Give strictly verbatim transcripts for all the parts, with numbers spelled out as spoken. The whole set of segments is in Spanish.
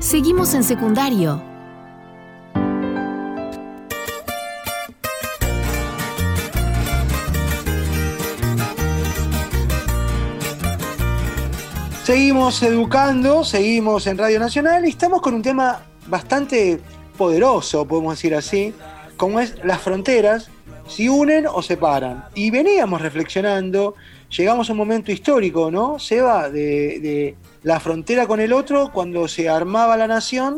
Seguimos en secundario. Seguimos educando, seguimos en Radio Nacional y estamos con un tema bastante poderoso, podemos decir así, como es las fronteras, si unen o separan. Y veníamos reflexionando, llegamos a un momento histórico, ¿no, Seba? De, de la frontera con el otro, cuando se armaba la nación,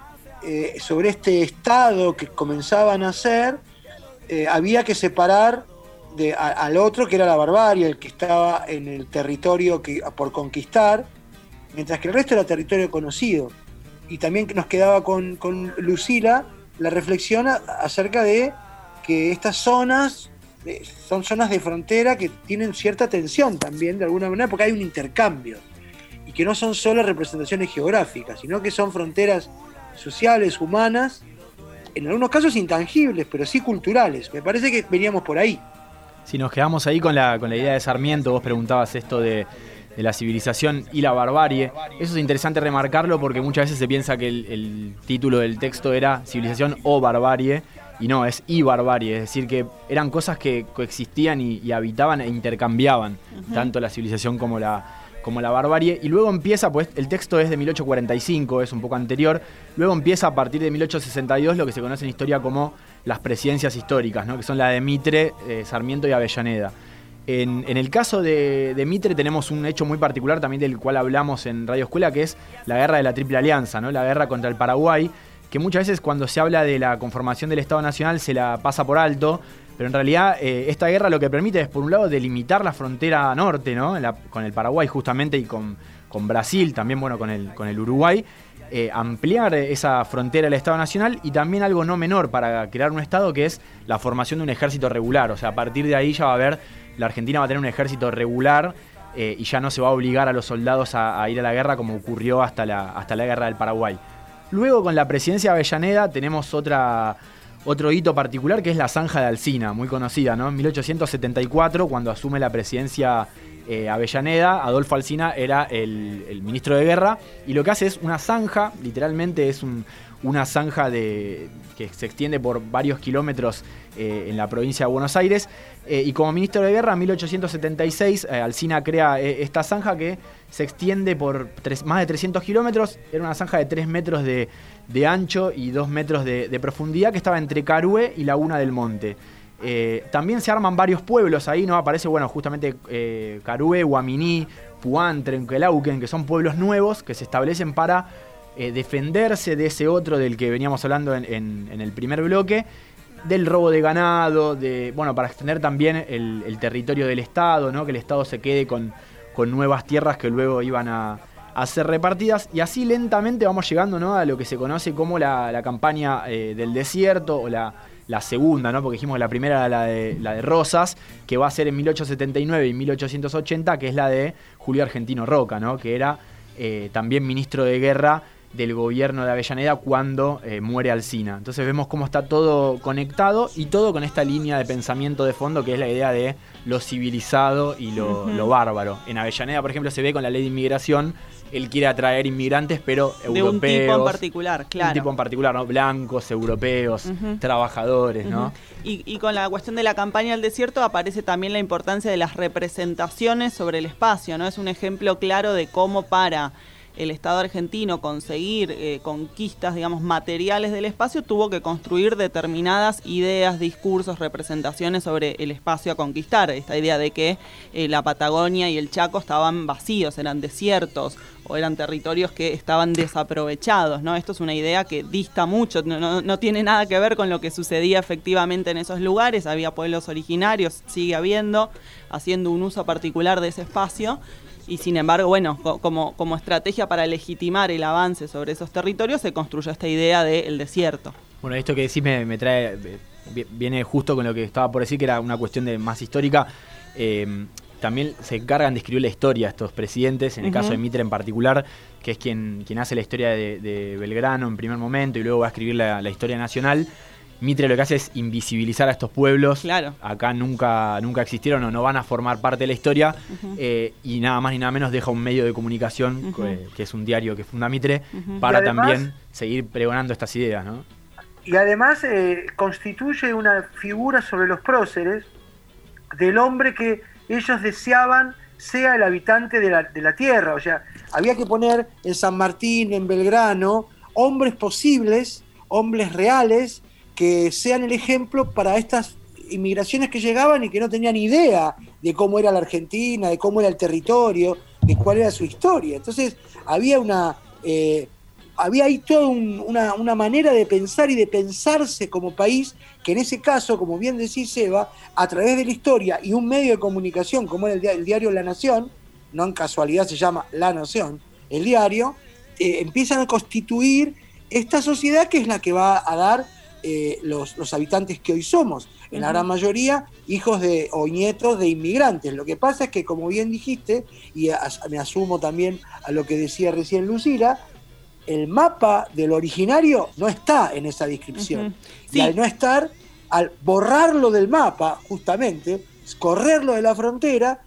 eh, sobre este estado que comenzaba a nacer, eh, había que separar De, a, al otro, que era la barbarie, el que estaba en el territorio que, por conquistar, mientras que el resto era territorio conocido. Y también nos quedaba con, con Lucila la reflexión a, acerca de que estas zonas eh, son zonas de frontera que tienen cierta tensión también, de alguna manera, porque hay un intercambio, y que no son solo representaciones geográficas, sino que son fronteras sociales, humanas, en algunos casos intangibles, pero sí culturales. Me parece que veníamos por ahí. Si nos quedamos ahí con la, con la idea de Sarmiento, vos preguntabas esto de, de la civilización y la barbarie. Eso es interesante remarcarlo porque muchas veces se piensa que el, el título del texto era civilización o barbarie, y no, es y barbarie, es decir, que eran cosas que coexistían y, y habitaban e intercambiaban, uh-huh. tanto la civilización como la, como la barbarie. Y luego empieza, pues el texto es de mil ochocientos cuarenta y cinco, es un poco anterior, luego empieza a partir de mil ochocientos sesenta y dos lo que se conoce en historia como las presidencias históricas, ¿no? Que son la de Mitre, eh, Sarmiento y Avellaneda. En, en el caso de, de Mitre tenemos un hecho muy particular también del cual hablamos en Radio Escuela, que es la guerra de la Triple Alianza, ¿no? La guerra contra el Paraguay, que muchas veces cuando se habla de la conformación del Estado Nacional se la pasa por alto, pero en realidad eh, esta guerra lo que permite es, por un lado, delimitar la frontera norte, ¿no? La, con el Paraguay justamente y con, con Brasil, también bueno con el, con el Uruguay, Eh, ampliar esa frontera del Estado Nacional, y también algo no menor para crear un Estado, que es la formación de un ejército regular. O sea, a partir de ahí ya va a haber, la Argentina va a tener un ejército regular eh, y ya no se va a obligar a los soldados a, a ir a la guerra como ocurrió hasta la, hasta la guerra del Paraguay. Luego, con la presidencia de Avellaneda, tenemos otra, otro hito particular, que es la zanja de Alsina, muy conocida, ¿no? En mil ochocientos setenta y cuatro, cuando asume la presidencia Eh, Avellaneda, Adolfo Alsina era el, el ministro de guerra, y lo que hace es una zanja, literalmente es un, una zanja de, que se extiende por varios kilómetros eh, en la provincia de Buenos Aires, eh, y como ministro de guerra en mil ochocientos setenta y seis eh, Alsina crea eh, esta zanja que se extiende por tres, más de trescientos kilómetros, era una zanja de tres metros de, de ancho y dos metros de, de profundidad, que estaba entre Carué y Laguna del Monte. Eh, también se arman varios pueblos ahí, ¿no? Aparece, bueno, justamente eh, Carué, Guaminí, Puán, Trenquelauquen, que son pueblos nuevos que se establecen para eh, defenderse de ese otro del que veníamos hablando en, en, en el primer bloque, del robo de ganado, de, bueno, para extender también el, el territorio del Estado, ¿no? Que el Estado se quede con, con nuevas tierras que luego iban a, a ser repartidas, y así lentamente vamos llegando, ¿no? A lo que se conoce como la, la campaña eh, del desierto, o la la segunda, ¿no? Porque dijimos que la primera era la de, la de Rosas, que va a ser en mil ochocientos setenta y nueve y mil ochocientos ochenta, que es la de Julio Argentino Roca, ¿no? Que era eh, también ministro de guerra del gobierno de Avellaneda cuando eh, muere Alsina. Entonces vemos cómo está todo conectado, y todo con esta línea de pensamiento de fondo, que es la idea de lo civilizado y lo, uh-huh. lo bárbaro. En Avellaneda, por ejemplo, se ve con la ley de inmigración. Él quiere atraer inmigrantes, pero europeos. De un tipo en particular, claro. Un tipo en particular, ¿no? Blancos, europeos, uh-huh. trabajadores, ¿no? Uh-huh. Y, y con la cuestión de la campaña del desierto aparece también la importancia de las representaciones sobre el espacio, ¿no? Es un ejemplo claro de cómo para el Estado argentino conseguir eh, conquistas, digamos, materiales del espacio, tuvo que construir determinadas ideas, discursos, representaciones sobre el espacio a conquistar. Esta idea de que eh, la Patagonia y el Chaco estaban vacíos, eran desiertos, o eran territorios que estaban desaprovechados, ¿no? Esto es una idea que dista mucho, no, no, no tiene nada que ver con lo que sucedía efectivamente en esos lugares. Había pueblos originarios, sigue habiendo, haciendo un uso particular de ese espacio. Y sin embargo, bueno, como, como estrategia para legitimar el avance sobre esos territorios, se construyó esta idea del desierto. Bueno, esto que decís me, me trae, viene justo con lo que estaba por decir, que era una cuestión de más histórica. Eh, también se encargan de escribir la historia estos presidentes, en el uh-huh. caso de Mitre en particular, que es quien, quien hace la historia de, de Belgrano en primer momento, y luego va a escribir la, la historia nacional. Mitre lo que hace es invisibilizar a estos pueblos. Claro. Acá nunca, nunca existieron o no van a formar parte de la historia. Uh-huh. eh, y nada más ni nada menos deja un medio de comunicación, uh-huh. que, que es un diario que funda Mitre, uh-huh. para además, también seguir pregonando estas ideas, ¿no? Y además eh, constituye una figura sobre los próceres del hombre que ellos deseaban sea el habitante de la, de la tierra. O sea, había que poner en San Martín, en Belgrano, hombres posibles, hombres reales, que sean el ejemplo para estas inmigraciones que llegaban y que no tenían idea de cómo era la Argentina, de cómo era el territorio, de cuál era su historia. Entonces había una eh, había ahí toda un, una, una manera de pensar y de pensarse como país, que en ese caso, como bien decís, Eva, a través de la historia y un medio de comunicación como era el, el diario La Nación, no en casualidad se llama La Nación, el diario, eh, empiezan a constituir esta sociedad que es la que va a dar Eh, los, los habitantes que hoy somos, en la gran mayoría hijos de o nietos de inmigrantes. Lo que pasa es que, como bien dijiste, y as, me asumo también a lo que decía recién Lucila, el mapa del originario no está en esa descripción. Uh-huh. Sí. Y al no estar, al borrarlo del mapa, justamente, correrlo de la frontera,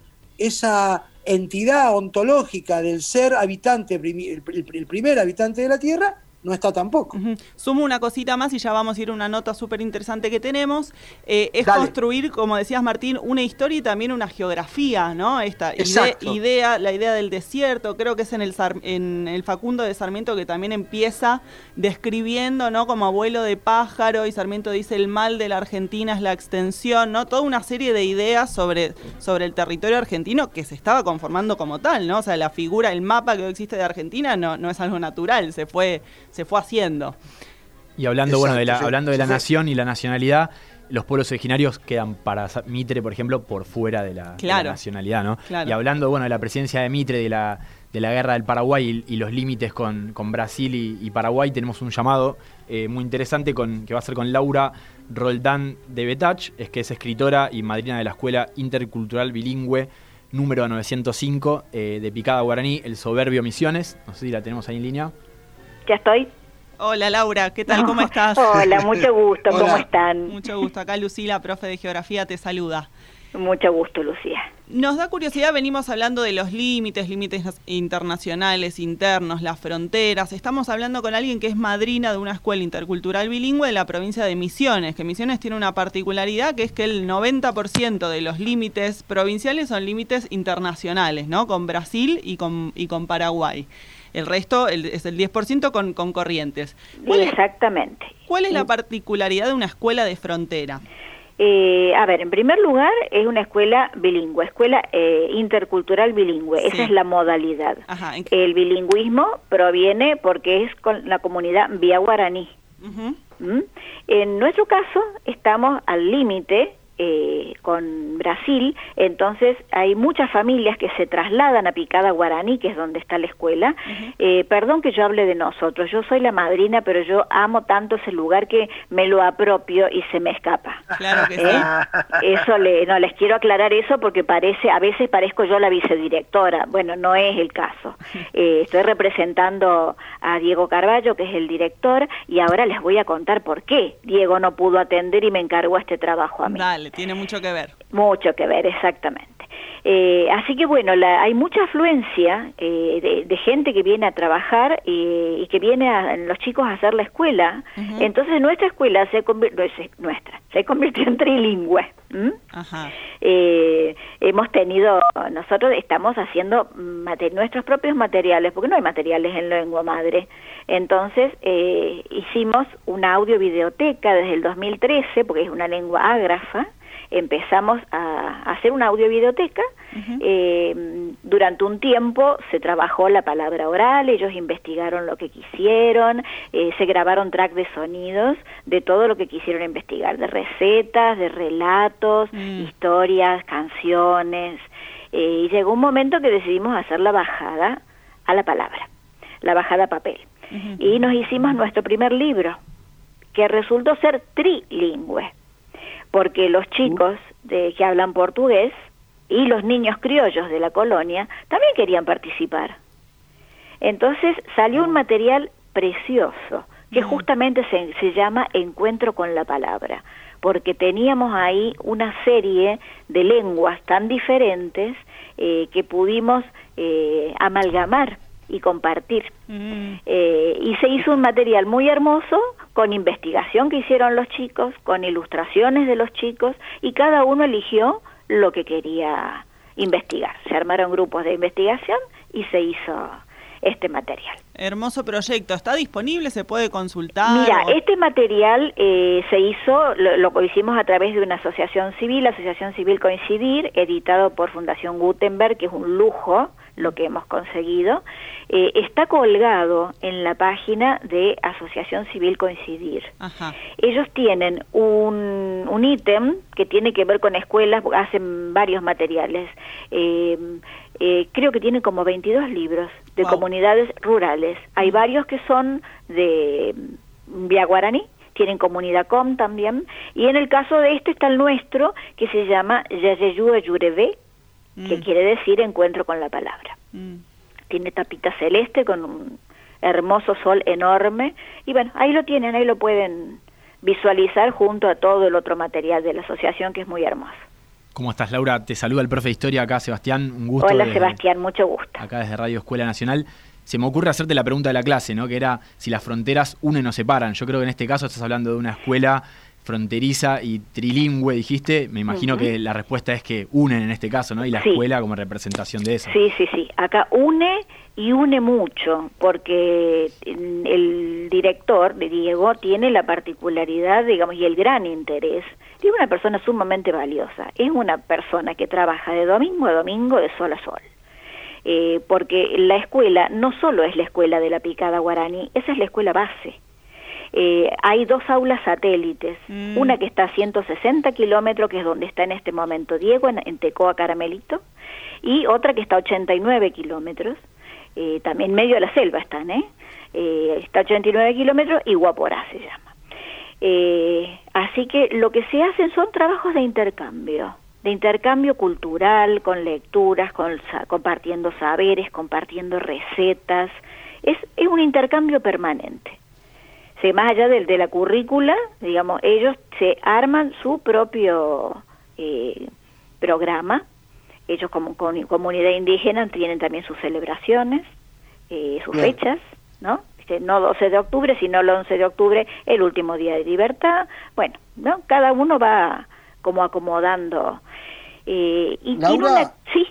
esa entidad ontológica del ser habitante, el, el, el primer habitante de la Tierra, no está tampoco. Uh-huh. Sumo una cosita más y ya vamos a ir a una nota súper interesante que tenemos. Eh, es Dale. Construir, como decías, Martín, una historia y también una geografía, ¿no? Esta ide- idea, la idea del desierto, creo que es en el, Sar- en el Facundo de Sarmiento que también empieza describiendo, ¿no? Como abuelo de pájaro, y Sarmiento dice el mal de la Argentina es la extensión, ¿no? Toda una serie de ideas sobre, sobre el territorio argentino que se estaba conformando como tal, ¿no? O sea, la figura, el mapa que hoy existe de Argentina no, no es algo natural, se fue... se fue haciendo. Y hablando, Exacto, bueno, de la, sí, hablando de la sí, nación y la nacionalidad, los pueblos originarios quedan para Mitre, por ejemplo, por fuera de la, claro. de la nacionalidad, ¿no? Claro. Y hablando, bueno, de la presidencia de Mitre, de la, de la guerra del Paraguay y, y los límites con, con Brasil y, y Paraguay, tenemos un llamado eh, muy interesante con, que va a ser con Laura Roldán de Betach, es que es escritora y madrina de la Escuela Intercultural Bilingüe número novecientos cinco eh, de Picada Guaraní, El Soberbio Misiones. No sé si la tenemos ahí en línea. Ya estoy. Hola Laura, ¿qué tal? ¿Cómo estás? Hola, mucho gusto, Hola. ¿Cómo están? Mucho gusto, acá Lucila, profe de Geografía, te saluda. Mucho gusto, Lucía. Nos da curiosidad, venimos hablando de los límites, límites internacionales, internos, las fronteras. Estamos hablando con alguien que es madrina de una escuela intercultural bilingüe de la provincia de Misiones, que Misiones tiene una particularidad que es que el noventa por ciento de los límites provinciales son límites internacionales, ¿no? Con Brasil y con, y con Paraguay. El resto el, es el diez por ciento con, con Corrientes. ¿Cuál Exactamente. Es, ¿Cuál es la particularidad de una escuela de frontera? Eh, a ver, en primer lugar, es una escuela bilingüe, escuela eh, intercultural bilingüe. Sí. Esa es la modalidad. Ajá, ¿en el bilingüismo proviene porque es con la comunidad vía guaraní. Uh-huh. ¿Mm? En nuestro caso, estamos al límite Eh, con Brasil, entonces hay muchas familias que se trasladan a Picada Guaraní, que es donde está la escuela. Uh-huh. eh, perdón que yo hable de nosotros, yo soy la madrina, pero yo amo tanto ese lugar que me lo apropio y se me escapa. Claro que ¿Eh? sí. Eso le, no, les quiero aclarar eso porque parece, a veces parezco yo la vicedirectora, bueno, no es el caso. Eh, estoy representando a Diego Carballo, que es el director, y ahora les voy a contar por qué Diego no pudo atender y me encargó este trabajo a mí. Dale. Tiene mucho que ver. Mucho que ver, exactamente. Eh, así que bueno, la, hay mucha afluencia eh, de, de gente que viene a trabajar eh, y que viene a, los chicos a hacer la escuela. Uh-huh. Entonces nuestra escuela se convirtió, nuestra, se convirtió en trilingüe. ¿Mm? Ajá. Eh, hemos tenido, nosotros estamos haciendo mater, nuestros propios materiales, porque no hay materiales en lengua madre. Entonces eh, hicimos una audio-videoteca desde el dos mil trece, porque es una lengua ágrafa. Empezamos a hacer una audio-videoteca. Uh-huh. Eh, durante un tiempo se trabajó la palabra oral, ellos investigaron lo que quisieron, eh, se grabaron tracks de sonidos de todo lo que quisieron investigar, de recetas, de relatos, mm. historias, canciones, eh, y llegó un momento que decidimos hacer la bajada a la palabra, la bajada a papel. Uh-huh. Y nos hicimos nuestro primer libro, que resultó ser trilingüe, porque los chicos de, que hablan portugués y los niños criollos de la colonia también querían participar. Entonces salió un material precioso que Mm. justamente se, se llama Encuentro con la Palabra, porque teníamos ahí una serie de lenguas tan diferentes eh, que pudimos eh, amalgamar y compartir. Mm. Eh, y se hizo un material muy hermoso, con investigación que hicieron los chicos, con ilustraciones de los chicos, y cada uno eligió lo que quería investigar. Se armaron grupos de investigación y se hizo este material. Hermoso proyecto. ¿Está disponible? ¿Se puede consultar? Mira, o... este material eh, se hizo, lo, lo hicimos a través de una asociación civil, Asociación Civil Coincidir, editado por Fundación Gutenberg, que es un lujo lo que hemos conseguido. Eh, está colgado en la página de Asociación Civil Coincidir. Ajá. Ellos tienen un, un ítem que tiene que ver con escuelas, hacen varios materiales. Eh, eh, creo que tienen como veintidós libros de Wow. comunidades rurales. Hay varios que son de vía guaraní, tienen comunidad com también, y en el caso de este está el nuestro, que se llama Yayeyu Ayureve, que Mm. quiere decir encuentro con la palabra. Mm. Tiene tapita celeste con un hermoso sol enorme, y bueno, ahí lo tienen, ahí lo pueden visualizar junto a todo el otro material de la asociación, que es muy hermoso. ¿Cómo estás, Laura? Te saluda el profe de Historia acá, Sebastián. Un gusto. Hola, desde- Sebastián, mucho gusto. Acá desde Radio Escuela Nacional. Se me ocurre hacerte la pregunta de la clase, ¿no? Que era si las fronteras unen o separan. Yo creo que en este caso estás hablando de una escuela fronteriza y trilingüe, dijiste. Me imagino Ujú. que la respuesta es que unen en este caso, ¿no? Y la Sí. escuela como representación de eso. Sí, sí, sí. Acá une y une mucho, porque el director, Diego, tiene la particularidad, digamos, y el gran interés. Es una persona sumamente valiosa. Es una persona que trabaja de domingo a domingo, de sol a sol. Eh, porque la escuela no solo es la escuela de la picada guaraní, esa es la escuela base. Eh, hay dos aulas satélites, Mm. una que está a ciento sesenta kilómetros, que es donde está en este momento Diego, en, en Tecoa Caramelito, y otra que está a ochenta y nueve kilómetros, eh, también medio de la selva están, ¿eh? Eh, está a ochenta y nueve kilómetros y Guaporá se llama. Eh, así que lo que se hacen son trabajos de intercambio, de intercambio cultural, con lecturas, con, sa- compartiendo saberes, compartiendo recetas. Es, es un intercambio permanente. Se, más allá del de la currícula, digamos, ellos se arman su propio eh, programa. Ellos como con, comunidad indígena tienen también sus celebraciones, eh, sus Bien. fechas, ¿no? Este, no doce de octubre, sino el once de octubre, el último día de libertad. Bueno, ¿no? Cada uno va como acomodando. Eh, y Laura. tiene una... Sí,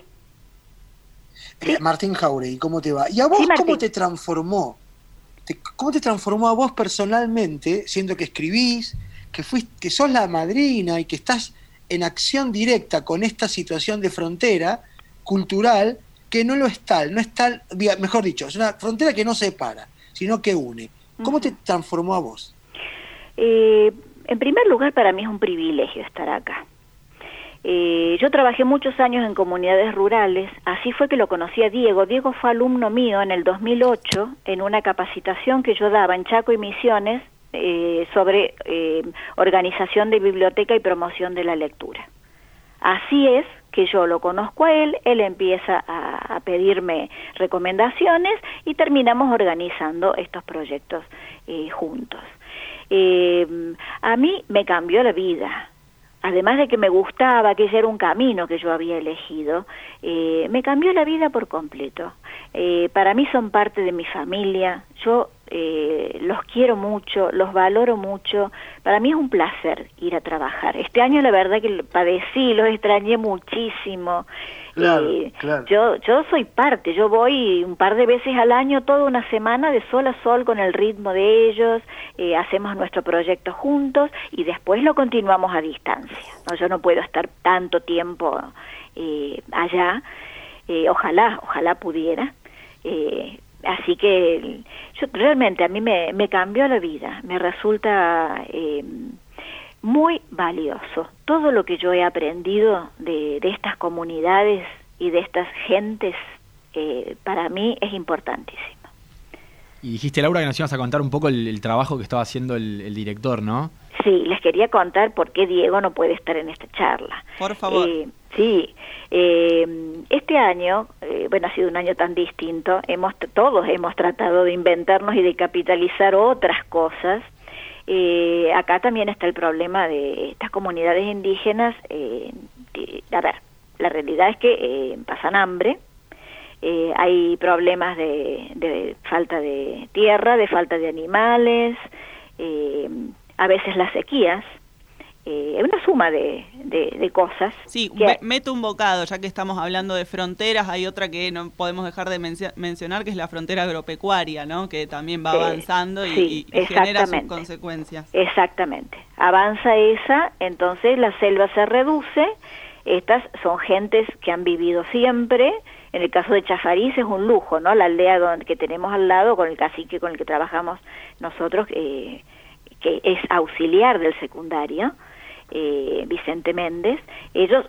Eh, Martín Jauregui, ¿cómo te va? ¿Y a vos Sí, Martín. cómo te transformó? Te- ¿Cómo te transformó a vos personalmente, siendo que escribís, que fuiste, que sos la madrina y que estás en acción directa con esta situación de frontera cultural que no lo es tal, no es tal, vía- mejor dicho, es una frontera que no separa, sino que une? ¿Cómo Ujú. te transformó a vos? Eh, en primer lugar, para mí es un privilegio estar acá. Eh, yo trabajé muchos años en comunidades rurales, así fue que lo conocí a Diego. Diego fue alumno mío en el dos mil ocho en una capacitación que yo daba en Chaco y Misiones eh, sobre eh, organización de biblioteca y promoción de la lectura. Así es que yo lo conozco a él, él empieza a, a pedirme recomendaciones y terminamos organizando estos proyectos eh, juntos. Eh, a mí me cambió la vida. Además de que me gustaba, que ese era un camino que yo había elegido, eh, me cambió la vida por completo. Eh, para mí son parte de mi familia, yo eh, los quiero mucho, los valoro mucho. Para mí es un placer ir a trabajar. Este año la verdad que lo padecí, los extrañé muchísimo. Claro, Eh, claro. Yo, yo soy parte, yo voy un par de veces al año, toda una semana de sol a sol con el ritmo de ellos, eh, hacemos nuestro proyecto juntos y después lo continuamos a distancia, ¿no? Yo no puedo estar tanto tiempo eh, allá, eh, ojalá, ojalá pudiera, eh, así que yo realmente a mí me, me cambió la vida, me resulta... Eh, muy valioso. Todo lo que yo he aprendido de, de estas comunidades y de estas gentes, eh, para mí es importantísimo. Y dijiste, Laura, que nos ibas a contar un poco el, el trabajo que estaba haciendo el, el director, ¿no? Sí, les quería contar por qué Diego no puede estar en esta charla. Por favor. Eh, Sí, eh, este año, eh, bueno, ha sido un año tan distinto, hemos todos hemos tratado de inventarnos y de capitalizar otras cosas. Eh, acá también está el problema de estas comunidades indígenas. Eh, de, a ver, la realidad es que eh, pasan hambre, eh, hay problemas de, de falta de tierra, de falta de animales, eh, a veces las sequías. Eh, una suma de, de, de cosas. Sí, que... meto un bocado, ya que estamos hablando de fronteras, hay otra que no podemos dejar de mencio- mencionar, que es la frontera agropecuaria, ¿no? Que también va avanzando y, sí, y, y genera sus consecuencias. Exactamente. Avanza esa, entonces la selva se reduce, estas son gentes que han vivido siempre. En el caso de Chafariz es un lujo, ¿no? La aldea donde, que tenemos al lado, con el cacique con el que trabajamos nosotros, eh, que es auxiliar del secundario, Eh, Vicente Méndez. Ellos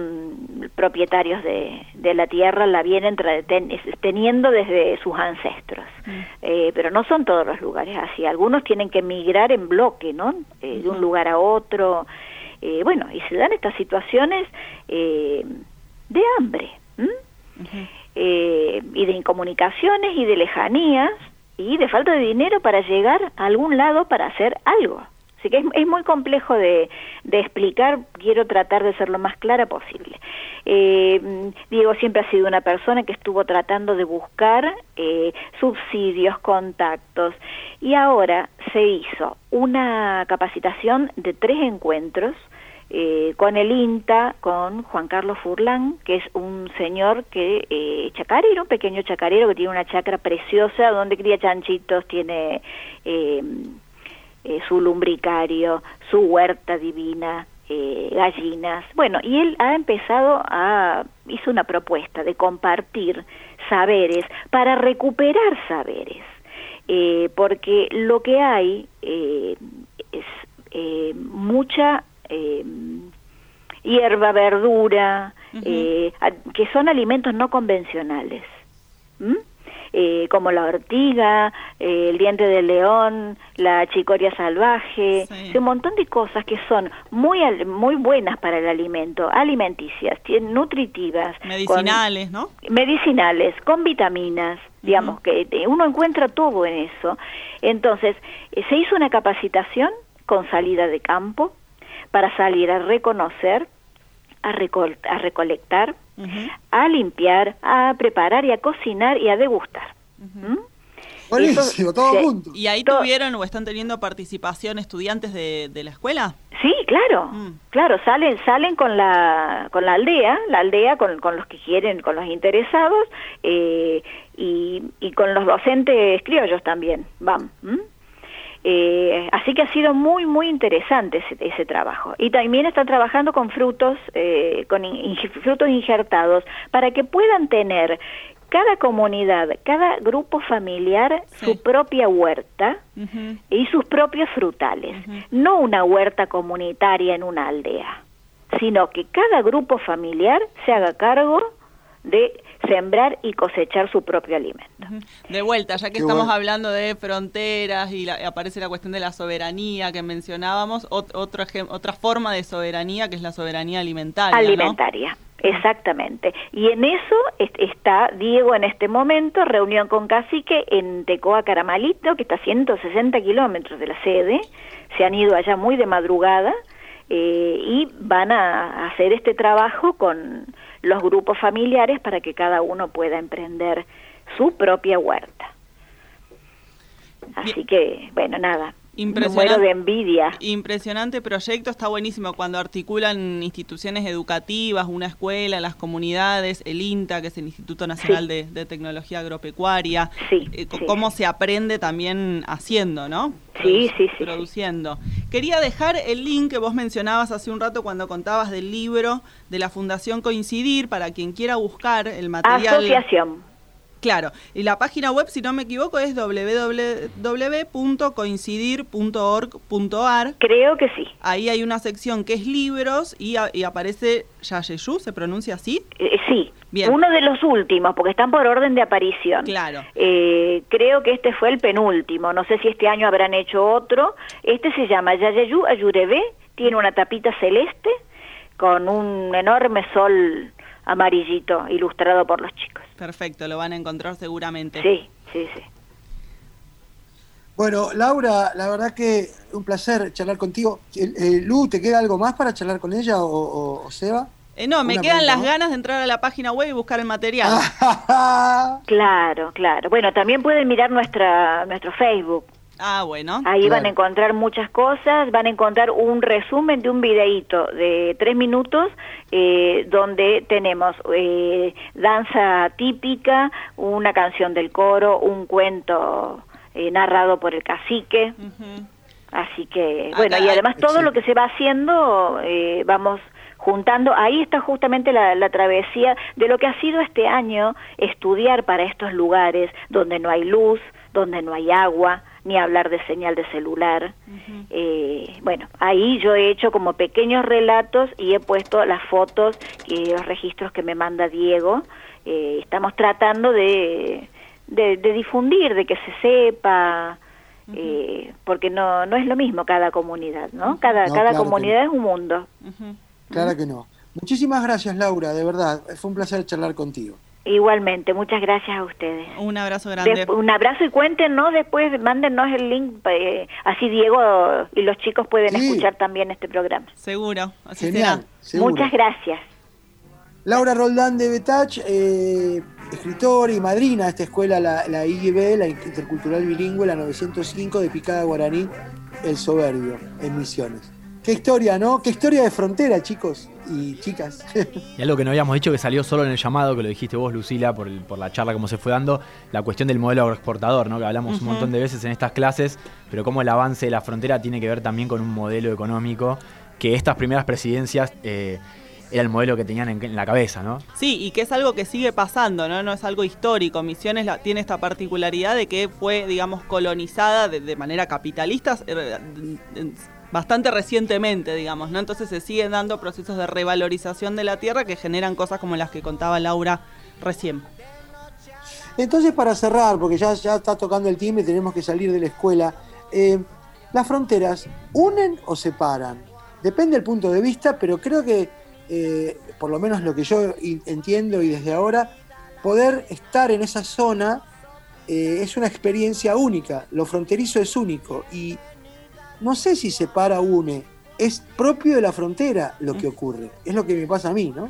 son propietarios de, de la tierra, la vienen ten, teniendo desde sus ancestros, mm. eh, pero no son todos los lugares así, algunos tienen que migrar en bloque, ¿no? Eh, de un lugar a otro, eh, bueno, y se dan estas situaciones eh, de hambre, uh-huh. eh, y de incomunicaciones y de lejanías y de falta de dinero para llegar a algún lado para hacer algo. Así que es, es muy complejo de, de explicar, quiero tratar de ser lo más clara posible. Eh, Diego siempre ha sido una persona que estuvo tratando de buscar eh, subsidios, contactos, y ahora se hizo una capacitación de tres encuentros eh, con el INTA, con Juan Carlos Furlán, que es un señor que eh, chacarero, un pequeño chacarero que tiene una chacra preciosa donde cría chanchitos, tiene... Eh, Eh, su lumbricario, su huerta divina, eh, gallinas. Bueno, y él ha empezado a, hizo una propuesta de compartir saberes para recuperar saberes, eh, porque lo que hay eh, es eh, mucha eh, hierba, verdura, uh-huh. eh, que son alimentos no convencionales. ¿Mm? Eh, como la ortiga, eh, el diente de león, la chicoria salvaje, sí. Un montón de cosas que son muy muy buenas para el alimento, alimenticias, nutritivas, medicinales, con, ¿no? Medicinales, con vitaminas, uh-huh. digamos que uno encuentra todo en eso. Entonces, eh, se hizo una capacitación con salida de campo para salir a reconocer, a, recol- a recolectar, Uh-huh. a limpiar, a preparar y a cocinar y a degustar. Uh-huh. ¿Mm? Buenísimo, todo se, junto. ¿Y ahí to- tuvieron o están teniendo participación estudiantes de, de la escuela? Sí, claro, mm. claro, salen salen con la con la aldea, la aldea con, con los que quieren, con los interesados, eh, y, y con los docentes criollos también, van. ¿Mm? Eh, así que ha sido muy, muy interesante ese, ese trabajo. Y también están trabajando con frutos, eh, con in, frutos injertados, para que puedan tener cada comunidad, cada grupo familiar, sí. su propia huerta uh-huh. y sus propios frutales. Uh-huh. No una huerta comunitaria en una aldea, sino que cada grupo familiar se haga cargo de sembrar y cosechar su propio alimento. De vuelta, ya que Qué estamos bueno. hablando de fronteras y la, aparece la cuestión de la soberanía que mencionábamos, ot, otro ejem, otra forma de soberanía que es la soberanía alimentaria. Alimentaria, ¿no? Exactamente. Y en eso est- está Diego en este momento, reunión con cacique en Tecoa Caramalito, que está a ciento sesenta kilómetros de la sede, se han ido allá muy de madrugada, eh, y van a hacer este trabajo con los grupos familiares para que cada uno pueda emprender su propia huerta. Así Bien. que, bueno, nada, me muero de envidia. Impresionante proyecto, está buenísimo cuando articulan instituciones educativas, una escuela, las comunidades, el INTA, que es el Instituto Nacional sí. de, de Tecnología Agropecuaria, sí, eh, sí. cómo se aprende también haciendo, ¿no? Sí, sí, sí. Produciendo. Quería dejar el link que vos mencionabas hace un rato cuando contabas del libro de la Fundación Coincidir, para quien quiera buscar el material. Asociación. Claro, y la página web, si no me equivoco, es doble u doble u doble u punto coincidir punto org punto a r. Creo que sí. Ahí hay una sección que es libros y, a, y aparece Yayeyu, ¿se pronuncia así? Eh, sí, Bien. Uno de los últimos, porque están por orden de aparición. Claro. Eh, creo que este fue el penúltimo, no sé si este año habrán hecho otro. Este se llama Yayeyu Ayurebe, tiene una tapita celeste con un enorme sol amarillito ilustrado por los chicos. Perfecto, lo van a encontrar seguramente. Sí, sí, sí. Bueno, Laura, la verdad que un placer charlar contigo. Eh, eh, Lu, ¿te queda algo más para charlar con ella o, o, o Seba? Eh, no, me Una quedan pregunta, las ¿no? ganas de entrar a la página web y buscar el material. Claro, claro. Bueno, también pueden mirar nuestra nuestro Facebook. Ah, bueno. Ahí Claro. van a encontrar muchas cosas, van a encontrar un resumen de un videíto de tres minutos eh, donde tenemos eh, danza típica, una canción del coro, un cuento eh, narrado por el cacique. Uh-huh. Así que, Acá bueno, y hay- además todo Excelente. lo que se va haciendo, eh, vamos juntando, ahí está justamente la, la travesía de lo que ha sido este año estudiar para estos lugares donde no hay luz, donde no hay agua, ni hablar de señal de celular. Uh-huh. Eh, bueno, ahí yo he hecho como pequeños relatos y he puesto las fotos y los registros que me manda Diego. Eh, estamos tratando de, de, de difundir, de que se sepa, uh-huh. eh, porque no no es lo mismo cada comunidad, ¿no? Cada, No, cada claro que comunidad es un mundo. Uh-huh. Claro que no. Muchísimas gracias, Laura, de verdad. Fue un placer charlar contigo. Igualmente, muchas gracias a ustedes. Un abrazo grande. Des- un abrazo y cuéntenos después, mándennos el link, eh, así Diego y los chicos pueden Sí. escuchar también este programa. Seguro, así Genial, será. seguro. Muchas gracias. Laura Roldán de Betach, eh, escritora y madrina de esta escuela, la, la I G B, la Intercultural Bilingüe, la novecientos cinco de Picada Guaraní, El Soberbio, en Misiones. Qué historia, ¿no? Qué historia de frontera, chicos y chicas. Y algo que no habíamos dicho que salió solo en el llamado, que lo dijiste vos, Lucila, por, el, por la charla como se fue dando, la cuestión del modelo agroexportador, ¿no? Que hablamos Uh-huh. un montón de veces en estas clases, pero cómo el avance de la frontera tiene que ver también con un modelo económico, que estas primeras presidencias eh, era el modelo que tenían en, en la cabeza, ¿no? Sí, y que es algo que sigue pasando, ¿no? No es algo histórico. Misiones la, tiene esta particularidad de que fue, digamos, colonizada de, de manera capitalista eh, eh, bastante recientemente, digamos, ¿no? Entonces se siguen dando procesos de revalorización de la tierra que generan cosas como las que contaba Laura recién. Entonces, para cerrar, porque ya, ya está tocando el timbre y tenemos que salir de la escuela, eh, ¿las fronteras unen o separan? Depende del punto de vista, pero creo que, eh, por lo menos lo que yo i- entiendo y desde ahora, poder estar en esa zona eh, es una experiencia única. Lo fronterizo es único y no sé si separa o une. Es propio de la frontera lo que ocurre. Es lo que me pasa a mí, ¿no?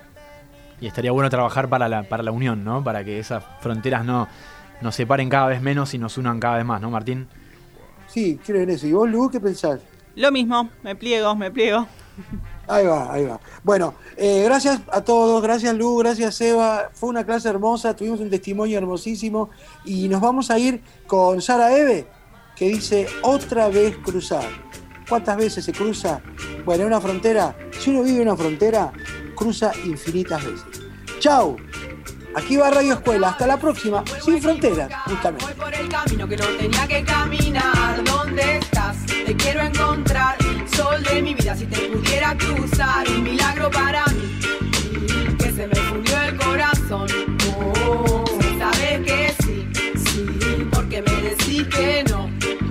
Y estaría bueno trabajar para la, para la unión, ¿no? Para que esas fronteras no nos separen cada vez menos y nos unan cada vez más, ¿no, Martín? Sí, creo en eso. ¿Y vos, Lu, qué pensás? Lo mismo, me pliego, me pliego. Ahí va, ahí va. Bueno, eh, gracias a todos, gracias Lu, gracias Seba. Fue una clase hermosa, tuvimos un testimonio hermosísimo y nos vamos a ir con Sara Eve, que dice otra vez cruzar. ¿Cuántas veces se cruza? Bueno, en una frontera, si uno vive en una frontera, cruza infinitas veces. Chau, aquí va Radio Escuela, hasta la próxima, sin fronteras, justamente. Voy por el camino que no tenía que caminar. ¿Dónde estás? Te quiero encontrar. Sol de mi vida, si te pudiera cruzar. Un milagro para mí, que se me fundió el corazón. Oh, sabes que sí, sí, porque me decís que no,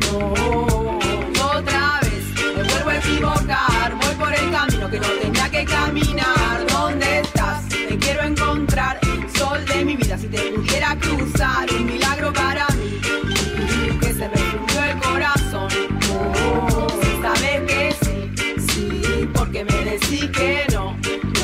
no. Otra vez me vuelvo a equivocar. Voy por el camino que no tenía que caminar. ¿Dónde estás? Te quiero encontrar. Sol de mi vida, si te pudiera cruzar. Un milagro para mí, que se me fundió el corazón. Oh, sabes que sí, sí, porque me decís que no,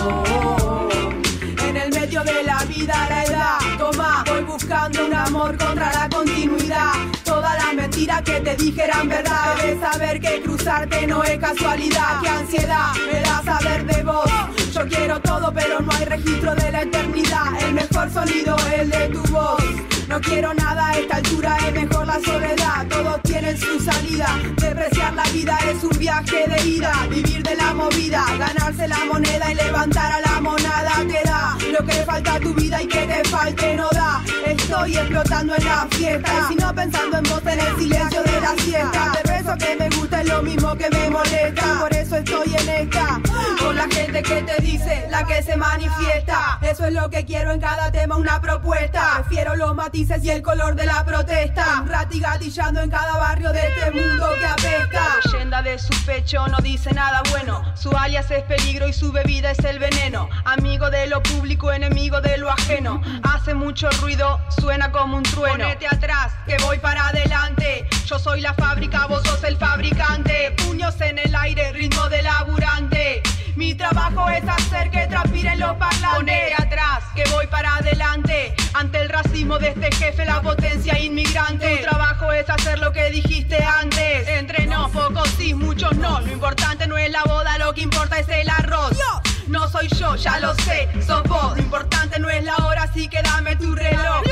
no. En el medio de la vida, la edad, toma, voy buscando un amor contra la continuidad. Todas las mentiras que te dijeran verdad. Debes saber que cruzarte no es casualidad. Qué ansiedad me da saber de vos. Yo quiero todo, pero no hay registro de la eternidad. El mejor sonido es el de tu voz. No quiero nada a esta altura, es mejor la soledad. Todos tienen su salida. Depreciar la vida es un viaje de ida. Vivir de la movida, ganarse la moneda y levantar a la monada. Te da lo que le falta a tu vida y que te falte no da. Estoy explotando en la fiesta, sino pensando en vos en el silencio de la siesta. De beso que me gusta es lo mismo que me molesta. Por eso estoy en esta, con la la gente que te dice, la que se manifiesta. Eso es lo que quiero en cada tema, una propuesta. Prefiero los matices y el color de la protesta. Un rati gatillando en cada barrio de este mundo que apesta. La leyenda de su pecho no dice nada bueno. Su alias es peligro y su bebida es el veneno. Amigo de lo público, enemigo de lo ajeno. Hace mucho ruido, suena como un trueno. Ponete atrás, que voy para adelante. Yo soy la fábrica, vos sos el fabricante. Puños en el aire, ritmo de laburante. Mi trabajo es hacer que transpiren los parlantes. Ponete atrás, que voy para adelante. Ante el racismo de este jefe, la potencia inmigrante. Tu trabajo es hacer lo que dijiste antes. Entre nos, pocos sí, muchos no. Lo importante no es la boda, lo que importa es el arroz. No soy yo, ya lo sé, sos vos. Lo importante no es la hora, así que dame tu reloj.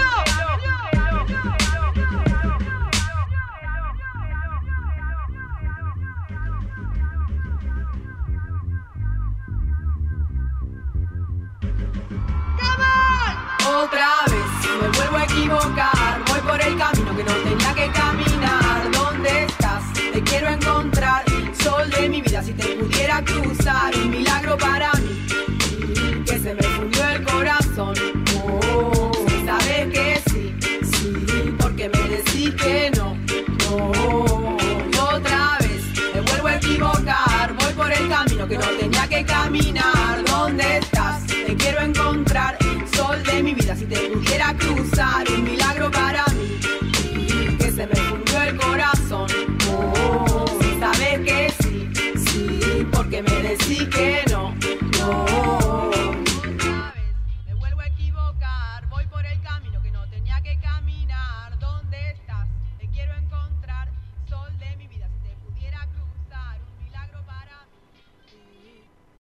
Otra vez me vuelvo a equivocar. Voy por el camino que no tenía que caminar. ¿Dónde estás? Te quiero encontrar. Sol de mi vida, si te pudiera cruzar. Un milagro para mí, que se me fundió el corazón. Oh, sabes que sí, sí, porque me decís que no, no. Y otra vez me vuelvo a equivocar. Voy por el camino que no tenía que caminar. ¿Dónde estás? Te quiero encontrar. Sol de mi vida, si te